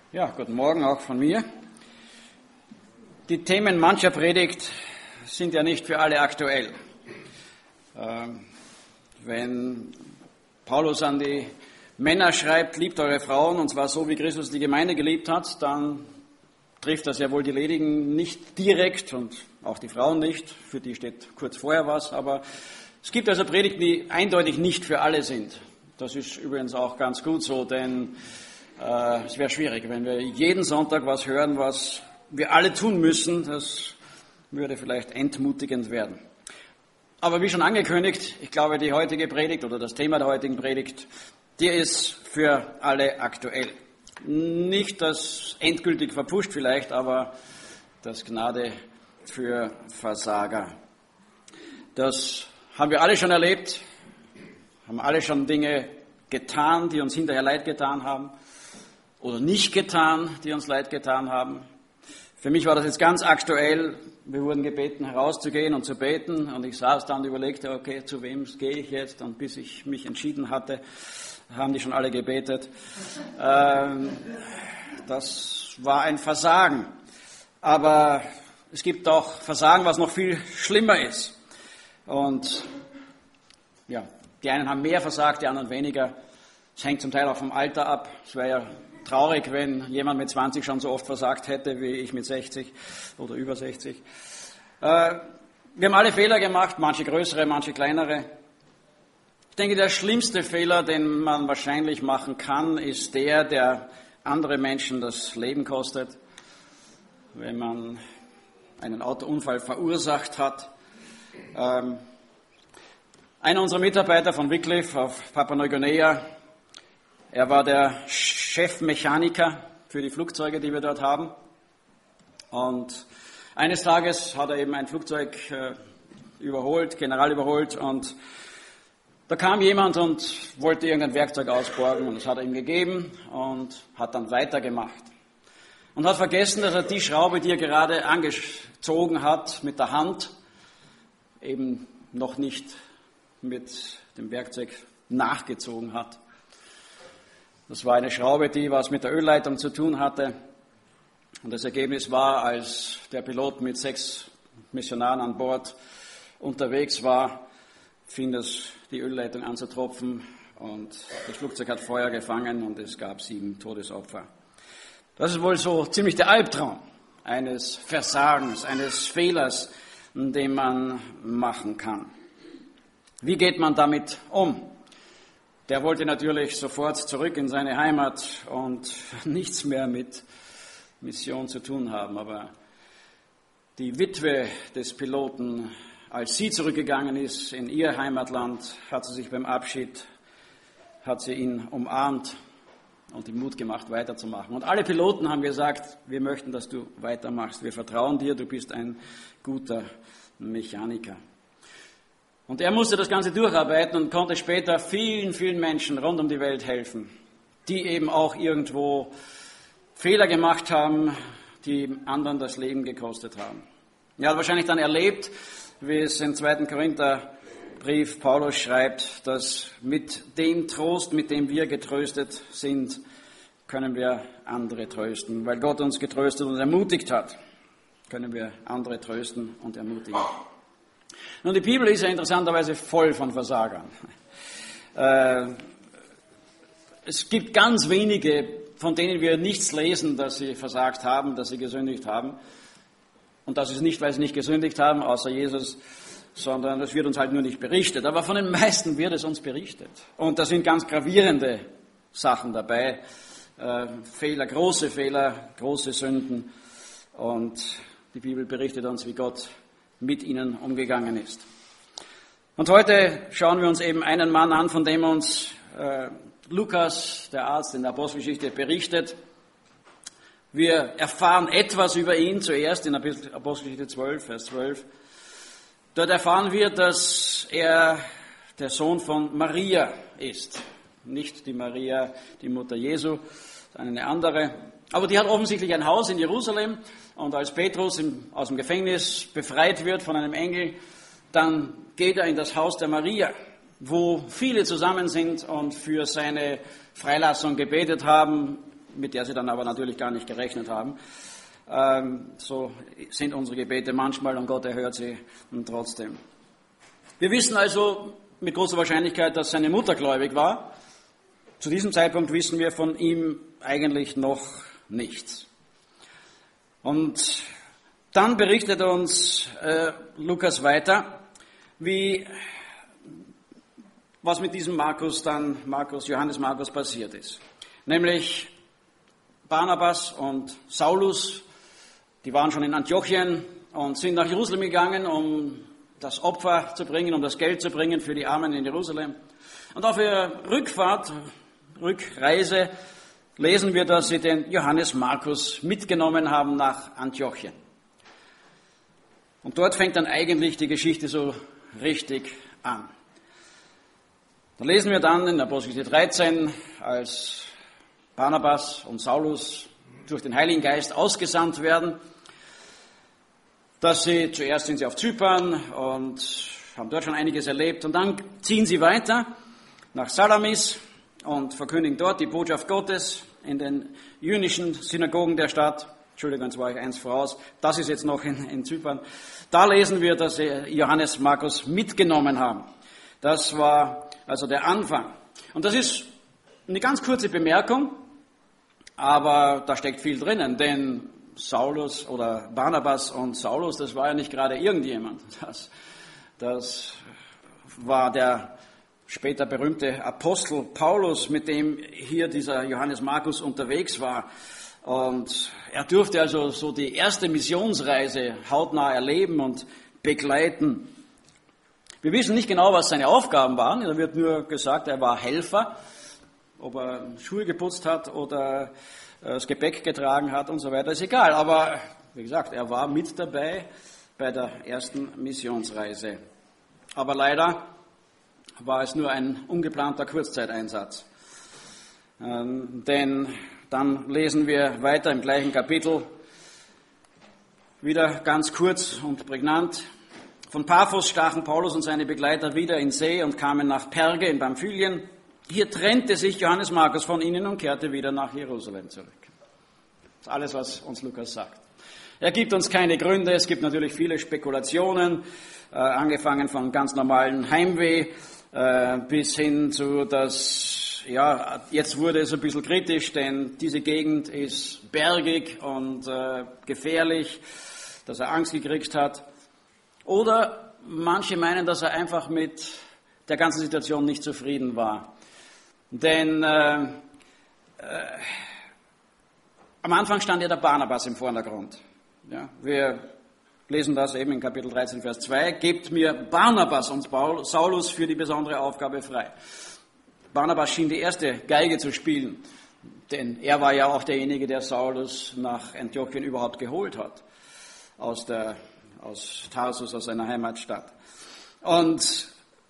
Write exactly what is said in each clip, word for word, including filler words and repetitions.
Ja, guten Morgen auch von mir. Die Themen mancher Predigt sind ja nicht für alle aktuell. Ähm, wenn Paulus an die Männer schreibt, liebt eure Frauen, und zwar so, wie Christus die Gemeinde geliebt hat, dann trifft das ja wohl die Ledigen nicht direkt und auch die Frauen nicht, für die steht kurz vorher was, aber es gibt also Predigten, die eindeutig nicht für alle sind. Das ist übrigens auch ganz gut so, denn äh, es wäre schwierig, wenn wir jeden Sonntag was hören, was wir alle tun müssen. Das würde vielleicht entmutigend werden. Aber wie schon angekündigt, ich glaube, die heutige Predigt oder das Thema der heutigen Predigt, die ist für alle aktuell. Nicht das endgültig verpfuscht vielleicht, aber das Gnade für Versager. Das haben wir alle schon erlebt, haben alle schon Dinge getan, die uns hinterher leid getan haben oder nicht getan, die uns leid getan haben. Für mich war das jetzt ganz aktuell. Wir wurden gebeten, herauszugehen und zu beten, und ich saß da und überlegte, okay, zu wem gehe ich jetzt? Und bis ich mich entschieden hatte, haben die schon alle gebetet. Ähm, das war ein Versagen. Aber es gibt auch Versagen, was noch viel schlimmer ist. Und ja, die einen haben mehr versagt, die anderen weniger. Es hängt zum Teil auch vom Alter ab. Es wäre ja traurig, wenn jemand mit zwanzig schon so oft versagt hätte, wie ich mit sechzig oder über sechzig. Äh, wir haben alle Fehler gemacht, manche größere, manche kleinere. Ich denke, der schlimmste Fehler, den man wahrscheinlich machen kann, ist der, der andere Menschen das Leben kostet. Wenn man einen Autounfall verursacht hat. Ähm, einer unserer Mitarbeiter von Wycliffe auf Papua-Neuguinea, er war der Chefmechaniker für die Flugzeuge, die wir dort haben. Und eines Tages hat er eben ein Flugzeug äh, überholt, general überholt, und da kam jemand und wollte irgendein Werkzeug ausborgen, und das hat er ihm gegeben und hat dann weitergemacht. Und hat vergessen, dass er die Schraube, die er gerade angezogen hat mit der Hand, eben noch nicht mit dem Werkzeug nachgezogen hat. Das war eine Schraube, die was mit der Ölleitung zu tun hatte. Und das Ergebnis war, als der Pilot mit sechs Missionaren an Bord unterwegs war, fing das, die Ölleitung an zu tropfen, und das Flugzeug hat Feuer gefangen und es gab sieben Todesopfer. Das ist wohl so ziemlich der Albtraum eines Versagens, eines Fehlers, den man machen kann. Wie geht man damit um? Der wollte natürlich sofort zurück in seine Heimat und nichts mehr mit Mission zu tun haben. Aber die Witwe des Piloten, als sie zurückgegangen ist in ihr Heimatland, hat sie sich beim Abschied, hat sie ihn umarmt und ihm Mut gemacht, weiterzumachen. Und alle Piloten haben gesagt, wir möchten, dass du weitermachst. Wir vertrauen dir, du bist ein guter Mechaniker. Und er musste das Ganze durcharbeiten und konnte später vielen, vielen Menschen rund um die Welt helfen, die eben auch irgendwo Fehler gemacht haben, die anderen das Leben gekostet haben. Er hat wahrscheinlich dann erlebt, wie es im zweiten Korintherbrief Paulus schreibt, dass mit dem Trost, mit dem wir getröstet sind, können wir andere trösten. Weil Gott uns getröstet und ermutigt hat, können wir andere trösten und ermutigen. Nun, die Bibel ist ja interessanterweise voll von Versagern. Äh, es gibt ganz wenige, von denen wir nichts lesen, dass sie versagt haben, dass sie gesündigt haben. Und das ist nicht, weil sie nicht gesündigt haben, außer Jesus, sondern es wird uns halt nur nicht berichtet. Aber von den meisten wird es uns berichtet. Und da sind ganz gravierende Sachen dabei. Äh, Fehler, große Fehler, große Sünden. Und die Bibel berichtet uns, wie Gott mit ihnen umgegangen ist. Und heute schauen wir uns eben einen Mann an, von dem uns äh, Lukas, der Arzt in der Apostelgeschichte, berichtet. Wir erfahren etwas über ihn zuerst in Apostelgeschichte zwölf, Vers zwölf. Dort erfahren wir, dass er der Sohn von Maria ist. Nicht die Maria, die Mutter Jesu, sondern eine andere. Aber die hat offensichtlich ein Haus in Jerusalem, und als Petrus im, aus dem Gefängnis befreit wird von einem Engel, dann geht er in das Haus der Maria, wo viele zusammen sind und für seine Freilassung gebetet haben. mit der sie dann aber natürlich gar nicht gerechnet haben. Ähm, so sind unsere Gebete manchmal und Gott erhört sie trotzdem. Wir wissen also mit großer Wahrscheinlichkeit, dass seine Mutter gläubig war. Zu diesem Zeitpunkt wissen wir von ihm eigentlich noch nichts. Und dann berichtet uns äh, Lukas weiter, wie, was mit diesem Markus dann, Markus, Johannes Markus passiert ist. Nämlich Barnabas und Saulus, die waren schon in Antiochien und sind nach Jerusalem gegangen, um das Opfer zu bringen, um das Geld zu bringen für die Armen in Jerusalem. Und auf ihrer Rückfahrt, Rückreise, lesen wir, dass sie den Johannes Markus mitgenommen haben nach Antiochien. Und dort fängt dann eigentlich die Geschichte so richtig an. Da lesen wir dann in Apostelgeschichte dreizehn, als Barnabas und Saulus durch den Heiligen Geist ausgesandt werden, dass sie, zuerst sind sie auf Zypern und haben dort schon einiges erlebt und dann ziehen sie weiter nach Salamis und verkündigen dort die Botschaft Gottes in den jüdischen Synagogen der Stadt. Entschuldigung, jetzt war ich eins voraus. Das ist jetzt noch in, in Zypern. Da lesen wir, dass sie Johannes Markus mitgenommen haben. Das war also der Anfang. Und das ist eine ganz kurze Bemerkung, aber da steckt viel drinnen, denn Saulus oder Barnabas und Saulus, das war ja nicht gerade irgendjemand. Das, das war der später berühmte Apostel Paulus, mit dem hier dieser Johannes Markus unterwegs war. Und er durfte also so die erste Missionsreise hautnah erleben und begleiten. Wir wissen nicht genau, was seine Aufgaben waren. Da wird nur gesagt, er war Helfer, ob er Schuhe geputzt hat oder das Gepäck getragen hat und so weiter, ist egal. Aber wie gesagt, er war mit dabei bei der ersten Missionsreise. Aber leider war es nur ein ungeplanter Kurzzeiteinsatz. Ähm, denn dann lesen wir weiter im gleichen Kapitel, wieder ganz kurz und prägnant. Von Paphos stachen Paulus und seine Begleiter wieder in See und kamen nach Perge in Pamphylien. Hier trennte sich Johannes Markus von ihnen und kehrte wieder nach Jerusalem zurück. Das ist alles, was uns Lukas sagt. Er gibt uns keine Gründe, es gibt natürlich viele Spekulationen, äh, angefangen von ganz normalen Heimweh äh, bis hin zu, dass, ja, jetzt wurde es ein bisschen kritisch, denn diese Gegend ist bergig und äh, gefährlich, dass er Angst gekriegt hat. Oder manche meinen, dass er einfach mit der ganzen Situation nicht zufrieden war. Denn äh, äh, am Anfang stand ja der Barnabas im Vordergrund. Ja, wir lesen das eben in Kapitel dreizehn, Vers zwei. Gebt mir Barnabas und Paul, Saulus für die besondere Aufgabe frei. Barnabas schien die erste Geige zu spielen, denn er war ja auch derjenige, der Saulus nach Antiochien überhaupt geholt hat, aus, der, aus Tarsus, aus seiner Heimatstadt. Und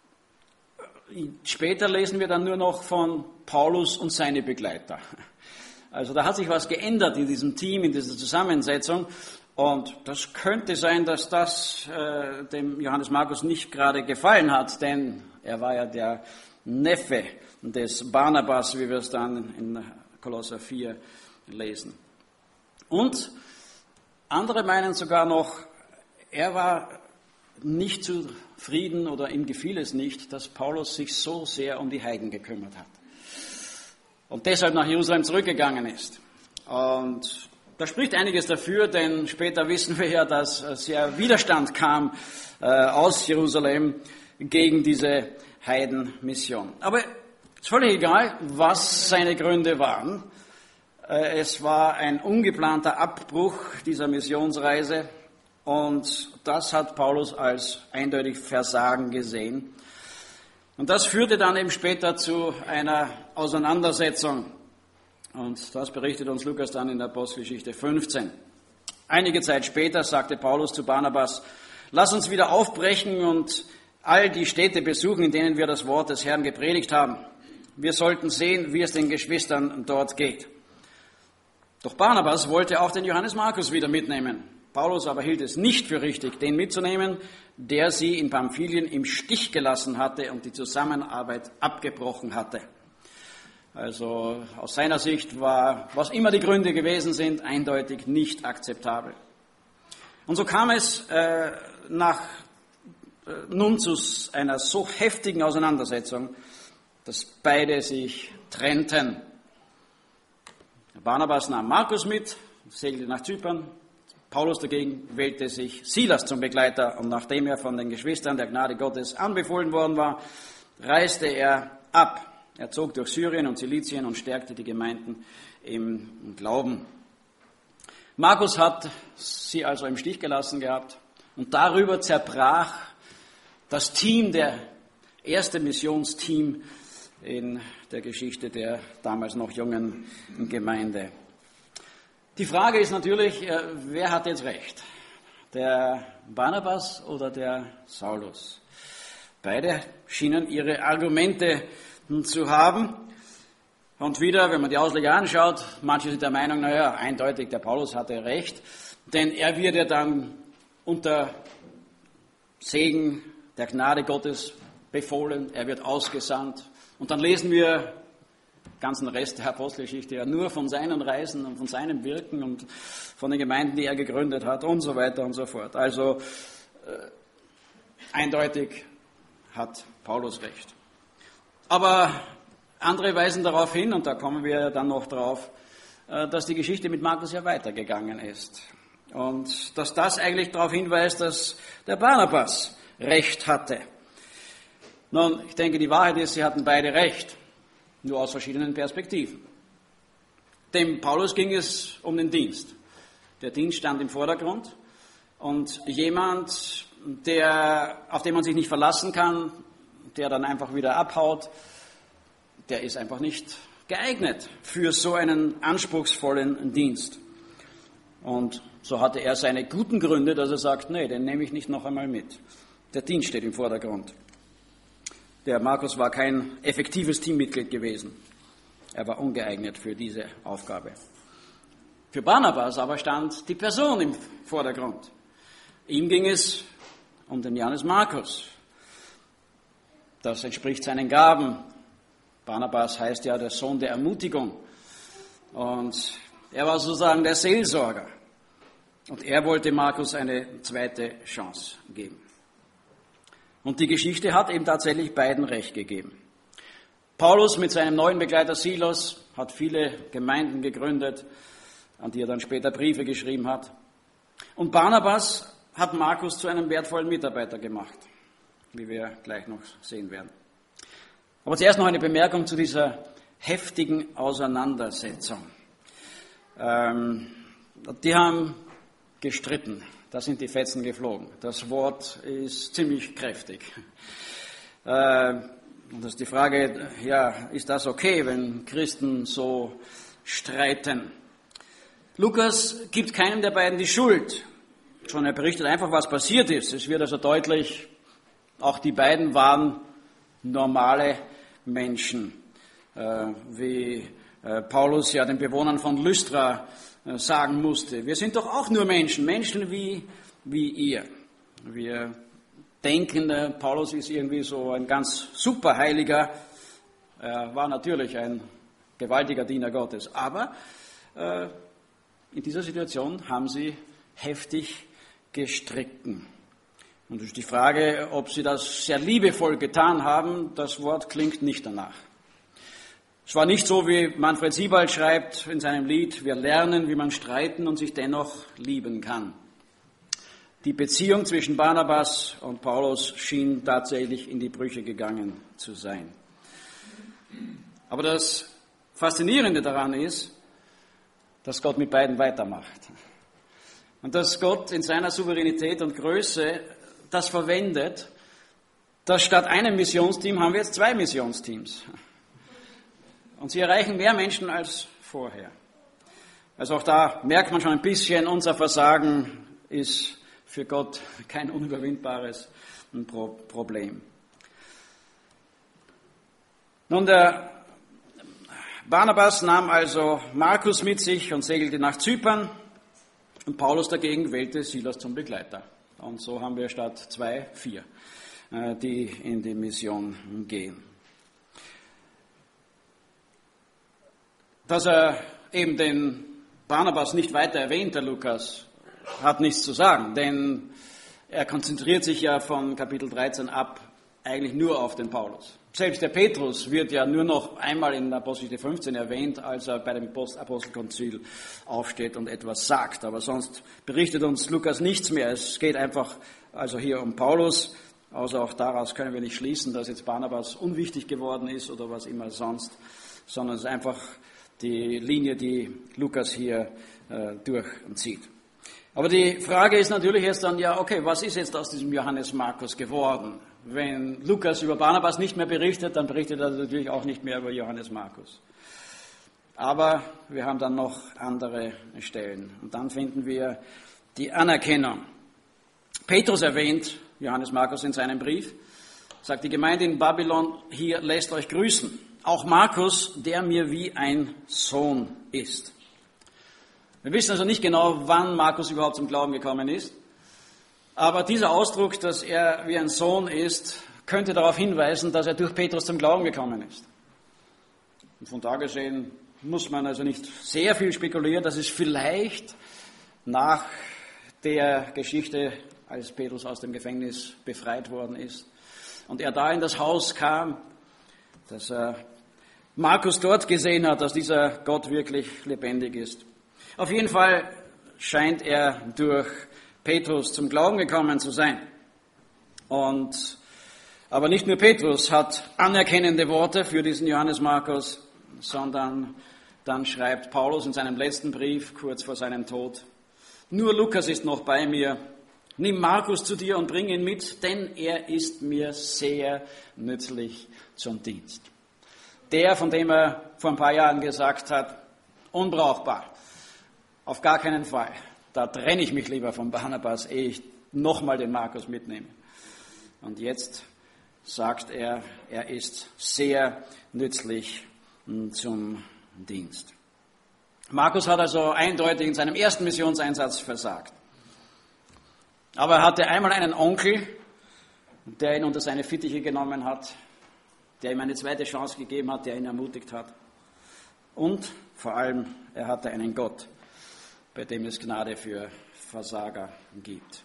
später lesen wir dann nur noch von Paulus und seine Begleiter. Also da hat sich was geändert in diesem Team, in dieser Zusammensetzung. Und das könnte sein, dass das äh, dem Johannes Markus nicht gerade gefallen hat, denn er war ja der Neffe des Barnabas, wie wir es dann in Kolosser vier lesen. Und andere meinen sogar noch, er war nicht zufrieden oder ihm gefiel es nicht, dass Paulus sich so sehr um die Heiden gekümmert hat und deshalb nach Jerusalem zurückgegangen ist. Und da spricht einiges dafür, denn später wissen wir ja, dass sehr Widerstand kam äh, aus Jerusalem gegen diese Heidenmission. Aber es ist völlig egal, was seine Gründe waren. Äh, es war ein ungeplanter Abbruch dieser Missionsreise und das hat Paulus als eindeutig Versagen gesehen. Und das führte dann eben später zu einer Auseinandersetzung. Und das berichtet uns Lukas dann in der Apostelgeschichte fünfzehn. Einige Zeit später sagte Paulus zu Barnabas, lass uns wieder aufbrechen und all die Städte besuchen, in denen wir das Wort des Herrn gepredigt haben. Wir sollten sehen, wie es den Geschwistern dort geht. Doch Barnabas wollte auch den Johannes Markus wieder mitnehmen. Paulus aber hielt es nicht für richtig, den mitzunehmen, der sie in Pamphylien im Stich gelassen hatte und die Zusammenarbeit abgebrochen hatte. Also aus seiner Sicht war, was immer die Gründe gewesen sind, eindeutig nicht akzeptabel. Und so kam es äh, nach äh, nun zu einer so heftigen Auseinandersetzung, dass beide sich trennten. Barnabas nahm Markus mit, segelte nach Zypern. Paulus dagegen wählte sich Silas zum Begleiter, und nachdem er von den Geschwistern der Gnade Gottes anbefohlen worden war, reiste er ab. Er zog durch Syrien und Zilizien und stärkte die Gemeinden im Glauben. Markus hat sie also im Stich gelassen gehabt, und darüber zerbrach das Team, der erste Missionsteam in der Geschichte der damals noch jungen Gemeinde. Die Frage ist natürlich, wer hat jetzt recht? Der Barnabas oder der Saulus? Beide schienen ihre Argumente zu haben. Und wieder, wenn man die Ausleger anschaut, manche sind der Meinung, naja, eindeutig, der Paulus hatte recht, denn er wird ja dann unter Segen der Gnade Gottes befohlen, er wird ausgesandt. Und dann lesen wir den ganzen Rest der Apostelgeschichte ja nur von seinen Reisen und von seinem Wirken und von den Gemeinden, die er gegründet hat und so weiter und so fort. Also äh, eindeutig hat Paulus recht. Aber andere weisen darauf hin, und da kommen wir dann noch drauf, äh, dass die Geschichte mit Markus ja weitergegangen ist. Und dass das eigentlich darauf hinweist, dass der Barnabas recht hatte. Nun, ich denke, die Wahrheit ist, sie hatten beide recht, nur aus verschiedenen Perspektiven. Dem Paulus ging es um den Dienst. Der Dienst stand im Vordergrund, und jemand, der, auf den man sich nicht verlassen kann, der dann einfach wieder abhaut, der ist einfach nicht geeignet für so einen anspruchsvollen Dienst. Und so hatte er seine guten Gründe, dass er sagt, nee, den nehme ich nicht noch einmal mit. Der Dienst steht im Vordergrund. Der Markus war kein effektives Teammitglied gewesen. Er war ungeeignet für diese Aufgabe. Für Barnabas aber stand die Person im Vordergrund. Ihm ging es um den Johannes Markus. Das entspricht seinen Gaben. Barnabas heißt ja der Sohn der Ermutigung. Und er war sozusagen der Seelsorger. Und er wollte Markus eine zweite Chance geben. Und die Geschichte hat eben tatsächlich beiden recht gegeben. Paulus mit seinem neuen Begleiter Silas hat viele Gemeinden gegründet, an die er dann später Briefe geschrieben hat. Und Barnabas hat Markus zu einem wertvollen Mitarbeiter gemacht, wie wir gleich noch sehen werden. Aber zuerst noch eine Bemerkung zu dieser heftigen Auseinandersetzung. Ähm, die haben gestritten. Da sind die Fetzen geflogen. Das Wort ist ziemlich kräftig. Äh, und das ist die Frage, ja, ist das okay, wenn Christen so streiten? Lukas gibt keinem der beiden die Schuld, sondern er berichtet einfach, was passiert ist. Es wird also deutlich, auch die beiden waren normale Menschen, äh, wie äh, Paulus ja den Bewohnern von Lystra sagen musste. Wir sind doch auch nur Menschen, Menschen wie, wie ihr. Wir denken, der Paulus ist irgendwie so ein ganz Superheiliger. Er war natürlich ein gewaltiger Diener Gottes. Aber äh, in dieser Situation haben sie heftig gestritten. Und es ist die Frage, ob sie das sehr liebevoll getan haben. Das Wort klingt nicht danach. Es war nicht so, wie Manfred Siebald schreibt in seinem Lied, wir lernen, wie man streiten und sich dennoch lieben kann. Die Beziehung zwischen Barnabas und Paulus schien tatsächlich in die Brüche gegangen zu sein. Aber das Faszinierende daran ist, dass Gott mit beiden weitermacht. Und dass Gott in seiner Souveränität und Größe das verwendet, dass statt einem Missionsteam haben wir jetzt zwei Missionsteams. Und sie erreichen mehr Menschen als vorher. Also auch da merkt man schon ein bisschen, unser Versagen ist für Gott kein unüberwindbares Problem. Nun, der Barnabas nahm also Markus mit sich und segelte nach Zypern, und Paulus dagegen wählte Silas zum Begleiter. Und so haben wir statt zwei, vier, die in die Mission gehen. Dass er eben den Barnabas nicht weiter erwähnt, der Lukas, hat nichts zu sagen, denn er konzentriert sich ja von Kapitel dreizehn ab eigentlich nur auf den Paulus. Selbst der Petrus wird ja nur noch einmal in Apostelgeschichte fünfzehn erwähnt, als er bei dem Apostelkonzil aufsteht und etwas sagt. Aber sonst berichtet uns Lukas nichts mehr. Es geht einfach also hier um Paulus. Also auch daraus können wir nicht schließen, dass jetzt Barnabas unwichtig geworden ist oder was immer sonst, sondern es ist einfach die Linie, die Lukas hier äh, durchzieht. Aber die Frage ist natürlich jetzt dann, ja, okay, was ist jetzt aus diesem Johannes Markus geworden? Wenn Lukas über Barnabas nicht mehr berichtet, dann berichtet er natürlich auch nicht mehr über Johannes Markus. Aber wir haben dann noch andere Stellen. Und dann finden wir die Anerkennung. Petrus erwähnt Johannes Markus in seinem Brief, sagt, die Gemeinde in Babylon hier lässt euch grüßen. Auch Markus, der mir wie ein Sohn ist. Wir wissen also nicht genau, wann Markus überhaupt zum Glauben gekommen ist. Aber dieser Ausdruck, dass er wie ein Sohn ist, könnte darauf hinweisen, dass er durch Petrus zum Glauben gekommen ist. Und von da gesehen muss man also nicht sehr viel spekulieren, dass es vielleicht nach der Geschichte, als Petrus aus dem Gefängnis befreit worden ist und er da in das Haus kam, dass er Markus dort gesehen hat, dass dieser Gott wirklich lebendig ist. Auf jeden Fall scheint er durch Petrus zum Glauben gekommen zu sein. Und, aber nicht nur Petrus hat anerkennende Worte für diesen Johannes Markus, sondern dann schreibt Paulus in seinem letzten Brief, kurz vor seinem Tod, nur Lukas ist noch bei mir, nimm Markus zu dir und bring ihn mit, denn er ist mir sehr nützlich zum Dienst. Der, von dem er vor ein paar Jahren gesagt hat, unbrauchbar, auf gar keinen Fall. Da trenne ich mich lieber von Barnabas, ehe ich nochmal den Markus mitnehme. Und jetzt sagt er, er ist sehr nützlich zum Dienst. Markus hat also eindeutig in seinem ersten Missionseinsatz versagt. Aber er hatte einmal einen Onkel, der ihn unter seine Fittiche genommen hat, der ihm eine zweite Chance gegeben hat, der ihn ermutigt hat. Und vor allem, er hatte einen Gott, bei dem es Gnade für Versager gibt.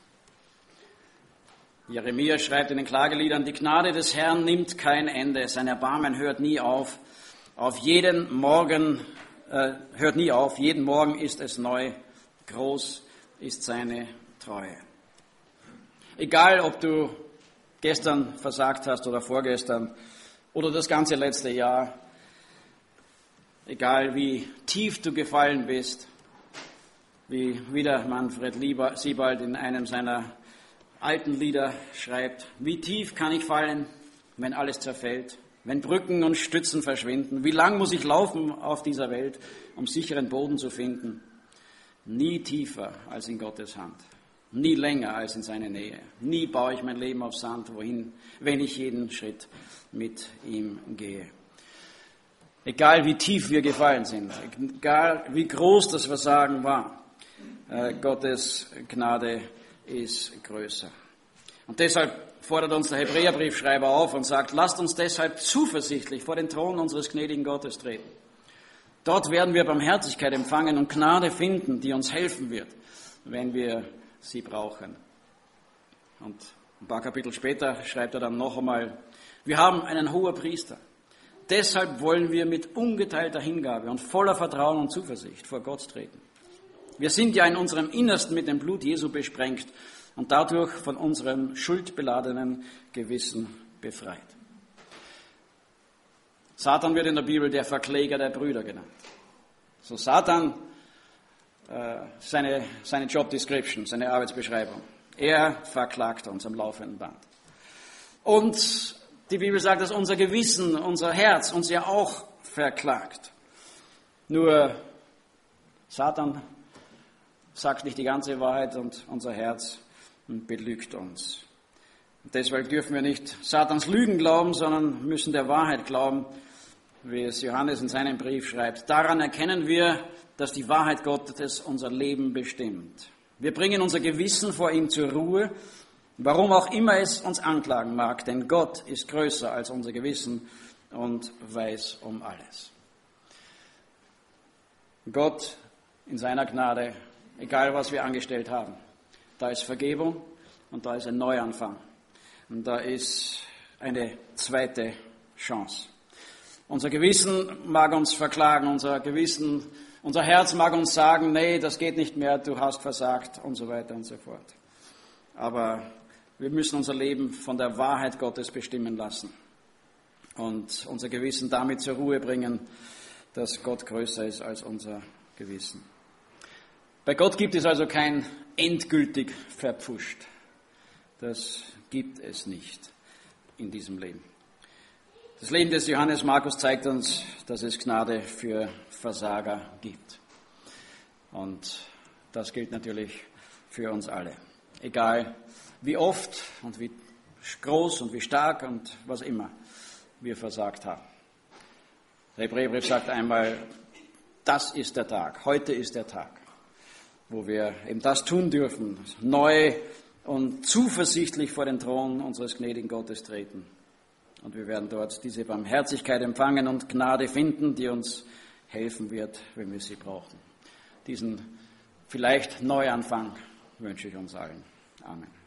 Jeremia schreibt in den Klageliedern, die Gnade des Herrn nimmt kein Ende, sein Erbarmen hört nie auf. Auf jeden Morgen, äh, hört nie auf, jeden Morgen ist es neu, groß ist seine Treue. Egal, ob du gestern versagt hast oder vorgestern oder das ganze letzte Jahr, egal wie tief du gefallen bist, wie wieder Manfred Siebald in einem seiner alten Lieder schreibt, wie tief kann ich fallen, wenn alles zerfällt, wenn Brücken und Stützen verschwinden, wie lang muss ich laufen auf dieser Welt, um sicheren Boden zu finden? Nie tiefer als in Gottes Hand, nie länger als in seine Nähe, nie baue ich mein Leben auf Sand, wohin, wenn ich jeden Schritt mit ihm gehe. Egal wie tief wir gefallen sind, egal wie groß das Versagen war, Gottes Gnade ist größer. Und deshalb fordert uns der Hebräerbriefschreiber auf und sagt, lasst uns deshalb zuversichtlich vor den Thron unseres gnädigen Gottes treten. Dort werden wir Barmherzigkeit empfangen und Gnade finden, die uns helfen wird, wenn wir sie brauchen. Und ein paar Kapitel später schreibt er dann noch einmal, wir haben einen Hohenpriester. Deshalb wollen wir mit ungeteilter Hingabe und voller Vertrauen und Zuversicht vor Gott treten. Wir sind ja in unserem Innersten mit dem Blut Jesu besprengt und dadurch von unserem schuldbeladenen Gewissen befreit. Satan wird in der Bibel der Verkläger der Brüder genannt. So Satan, äh, seine, seine Job Description, seine Arbeitsbeschreibung. Er verklagt uns am laufenden Band. Und die Bibel sagt, dass unser Gewissen, unser Herz uns ja auch verklagt. Nur Satan sagt nicht die ganze Wahrheit und unser Herz belügt uns. Und deshalb dürfen wir nicht Satans Lügen glauben, sondern müssen der Wahrheit glauben, wie es Johannes in seinem Brief schreibt. Daran erkennen wir, dass die Wahrheit Gottes unser Leben bestimmt. Wir bringen unser Gewissen vor ihm zur Ruhe, warum auch immer es uns anklagen mag, denn Gott ist größer als unser Gewissen und weiß um alles. Gott in seiner Gnade, egal was wir angestellt haben, da ist Vergebung und da ist ein Neuanfang. Und da ist eine zweite Chance. Unser Gewissen mag uns verklagen, unser Gewissen, unser Herz mag uns sagen, nee, das geht nicht mehr, du hast versagt und so weiter und so fort. Aber wir müssen unser Leben von der Wahrheit Gottes bestimmen lassen und unser Gewissen damit zur Ruhe bringen, dass Gott größer ist als unser Gewissen. Bei Gott gibt es also kein endgültig verpfuscht. Das gibt es nicht in diesem Leben. Das Leben des Johannes Markus zeigt uns, dass es Gnade für Versager gibt. Und das gilt natürlich für uns alle. Egal wie oft und wie groß und wie stark und was immer wir versagt haben. Der Hebräerbrief sagt einmal, das ist der Tag, heute ist der Tag, wo wir eben das tun dürfen, neu und zuversichtlich vor den Thron unseres gnädigen Gottes treten. Und wir werden dort diese Barmherzigkeit empfangen und Gnade finden, die uns helfen wird, wenn wir sie brauchen. Diesen vielleicht Neuanfang wünsche ich uns allen. Amen.